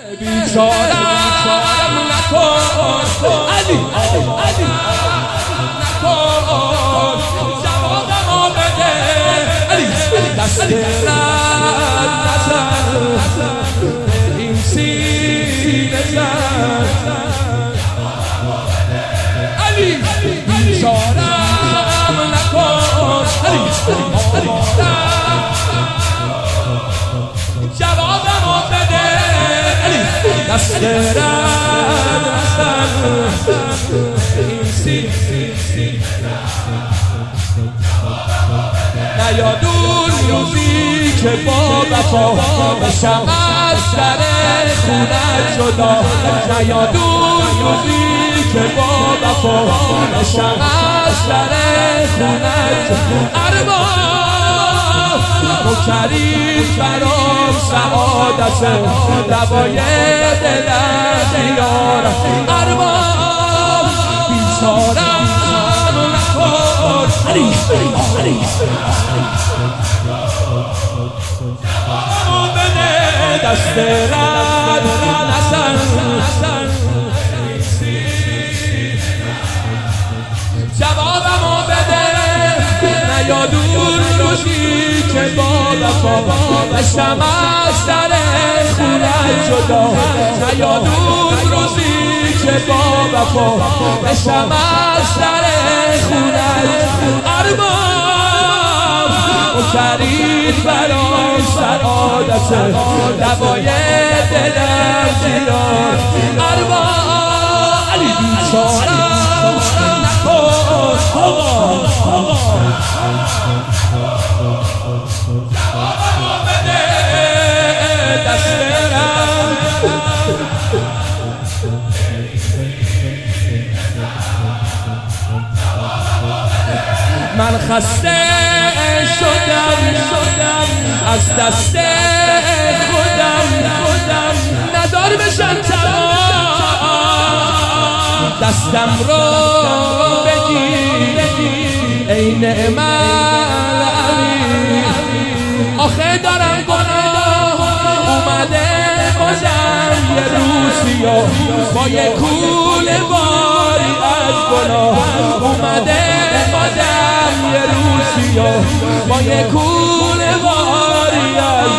بیچارم نکن علی نکن جوابمو بده علی دست رد نزن به این سینه زن علی بیچارم نکن علی جوابمو بده علی دست رد نزن این سینه نیادون روزی که با وفا بشم از سر خونت جدا نیادون روزی که با وفا بشم از سر خونت ارمان تو کریم برام سعادت دوای دلم زیارت ارمان بیچارم نکن علی جوابمو بده دست رد نزن جوابمو بده نیادون روزی که با وفا بشم از سر خونت جدا نیادون روزی که با وفا بشم از سر خونت ارمان و کرید برام سعادت دوای دلم زیار ارمان علی بیچارم نکن جوابمو بده دست من خسته شدم از دست خودم ندار بشم تمام دستم رو بگیر ای نعم العلی آخه دارم گناه اومده بازم یه روزی با یه کوله باری از گناه اومده بازم یه روزی با یه کوله باری از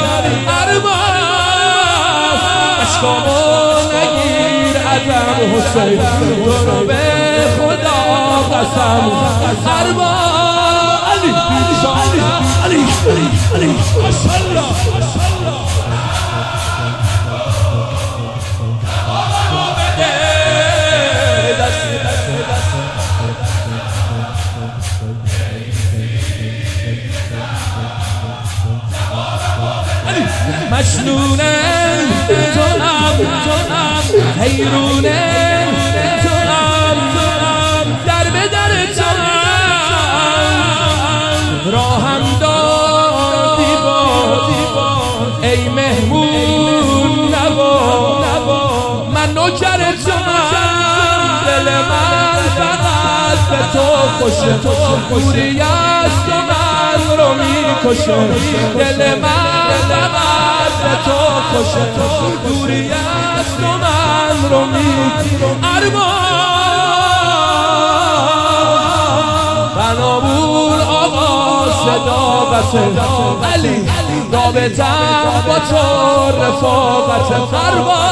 ارمان عشقامو نگیر ازم حسین تو رو به خدا قسم ارمان علی بیچارم علی ماشاءالله جوابمو بده دست مجنونه تو هم حیرونه تو هم در به در تو هم راهم دادی با ای مهمون نوا من نوکر تو هم دل من فقط به تو خوشه دوری از تو من رو میکشه دل من فقط به تو خوشه دوری از تو من رو میکشه ارمان بنامون آقا صداقت علی رابطم با تو رفاقت ارمان